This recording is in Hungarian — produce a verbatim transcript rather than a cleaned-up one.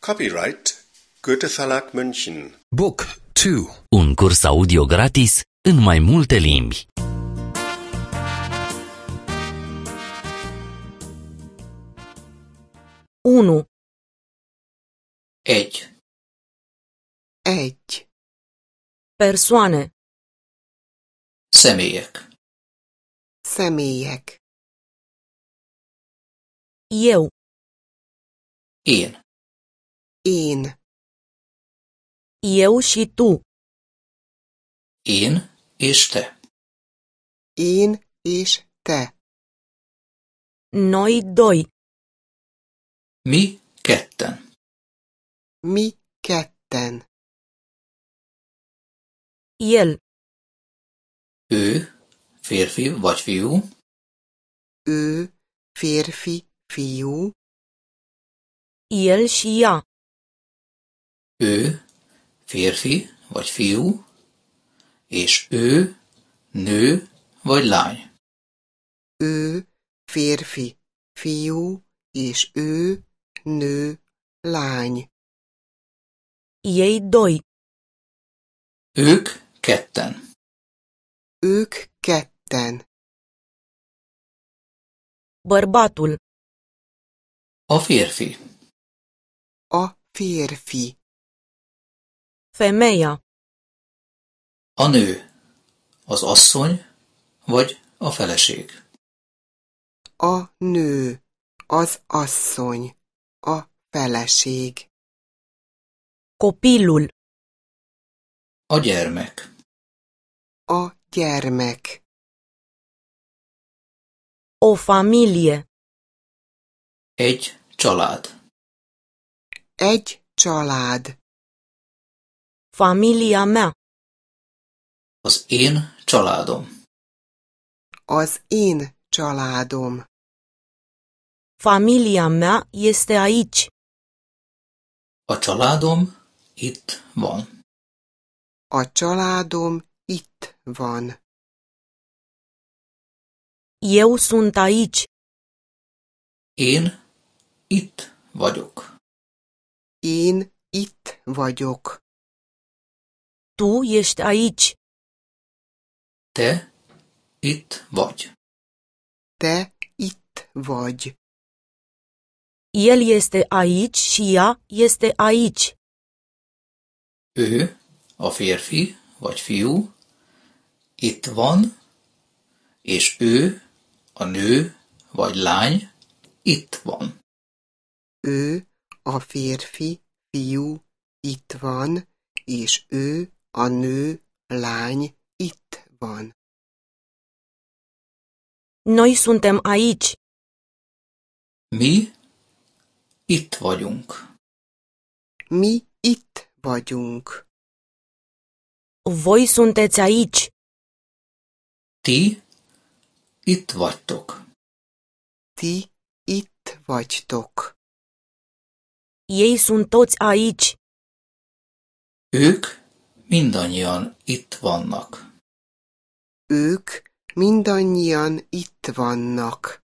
Copyright Goethe Verlag München. Book two. Un curs audio gratis în mai multe limbi. unu. Egy. Egy. Persoane. Személyek. Személyek. Eu. Én. Én. Eu și tu. Én és te. Én és te. Noi doi. Mi ketten. Mi ketten. El. Ő, férfi vagy fiú. Ő, férfi, fiú. El și ea. Ő, férfi vagy fiú. És ő, nő vagy lány. Ő, férfi, fiú, és ő, nő, lány. Ei doi. Ők ketten. Ők ketten. Bărbatul. A férfi. A férfi. Femeia. A nő. Az asszony vagy a feleség. A nő. Az asszony. A feleség. Copilul. A gyermek. A gyermek. O familie. Egy család. Egy család. Familia mea. Az én családom. Az én családom. Familia mea este aici. A családom itt van. A családom itt van. Eu sunt aici. Én itt vagyok. Én itt vagyok. Tu ești aici. Te itt vagy. Te itt vagy. El este aici și ea este aici. Ő, a férfi vagy fiú, itt van, és ő, a nő vagy lány, itt van. Ő, a férfi, fiú, itt van, és ő, a nő, lány, itt van. Noi suntem aici. Mi itt vagyunk. Mi itt vagyunk. Voi sunteți aici. Ti itt vagytok. Ti itt vagytok. Ei sunt toți aici. Ők mindannyian itt vannak. Ők mindannyian itt vannak.